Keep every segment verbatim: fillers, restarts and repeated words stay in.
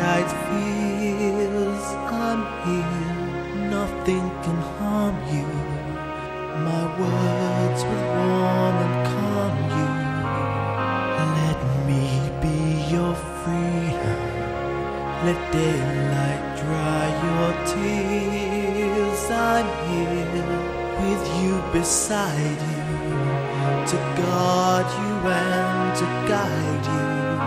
night feels I'm here, nothing can harm you. My words will warm and calm you. Let me be your freedom. Let daylight dry your tears. I'm here with you, beside you, to guard you and to guide you.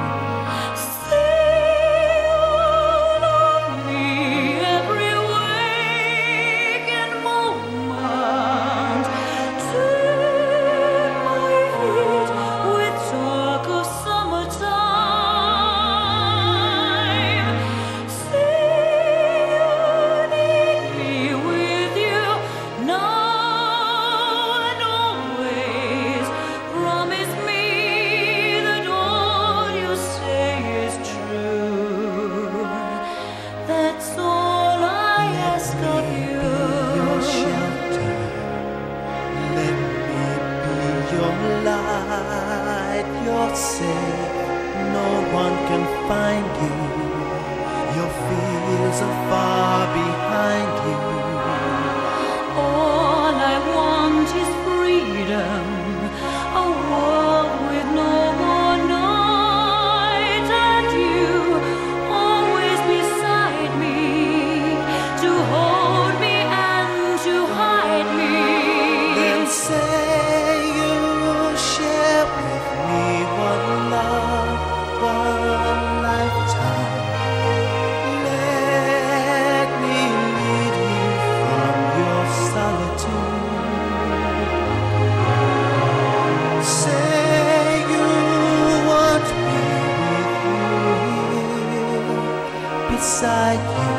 Sail on me every waking moment. Take my heat with talk of summertime. Say you need me with you now and always. Promise me that all you say is true. That's all I ask of you. Your shelter, let me be your light. You're safe, no one can find you. Your fears are far behind you. All I want is freedom, a world with no more night, and you always beside me, to hold me and to hide me. Then say you'll share with me one love, one lifetime. Let me lead you from your solitude. Say you want me with you here, beside you.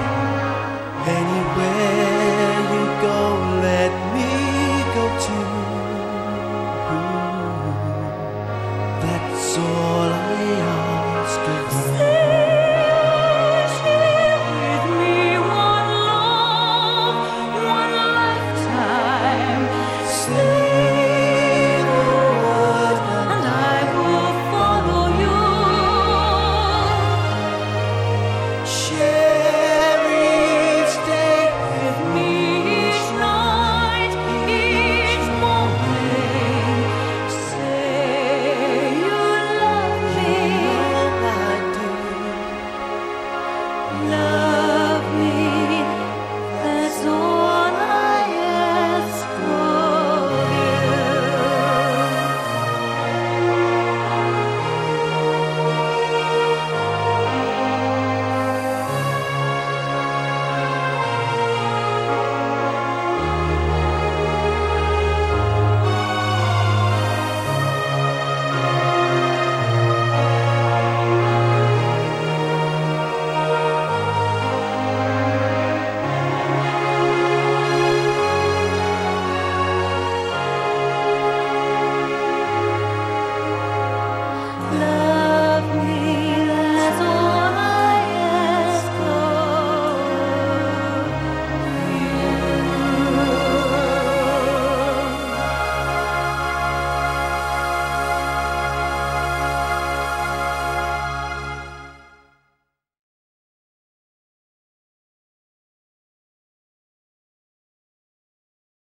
Anywhere you go, let me go too. That's all I ask of you. Share with me one love, one lifetime. Say the word And I will follow you. share each day With me each night, each morning. Say you love me. all I do. Love